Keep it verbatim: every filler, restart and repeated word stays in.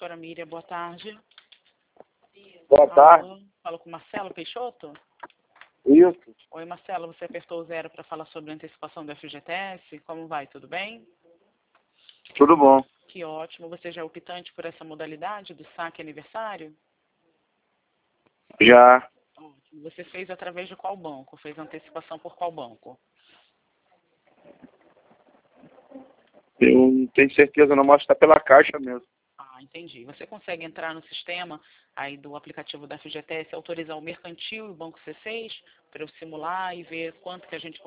Doutora Miriam, boa tarde. Boa tarde. Alô, falo com Marcelo Peixoto? Isso. Oi, Marcelo, você apertou o zero para falar sobre a antecipação do F G T S? Como vai? Tudo bem? Tudo bom. Que ótimo. Você já é optante por essa modalidade do saque aniversário? Já. Ótimo. Você fez através de qual banco? Fez antecipação por qual banco? Eu não tenho certeza, não, mas está pela caixa mesmo. Ah, entendi. Você consegue entrar no sistema aí do aplicativo da F G T S, autorizar o mercantil e o banco C seis para eu simular e ver quanto que a gente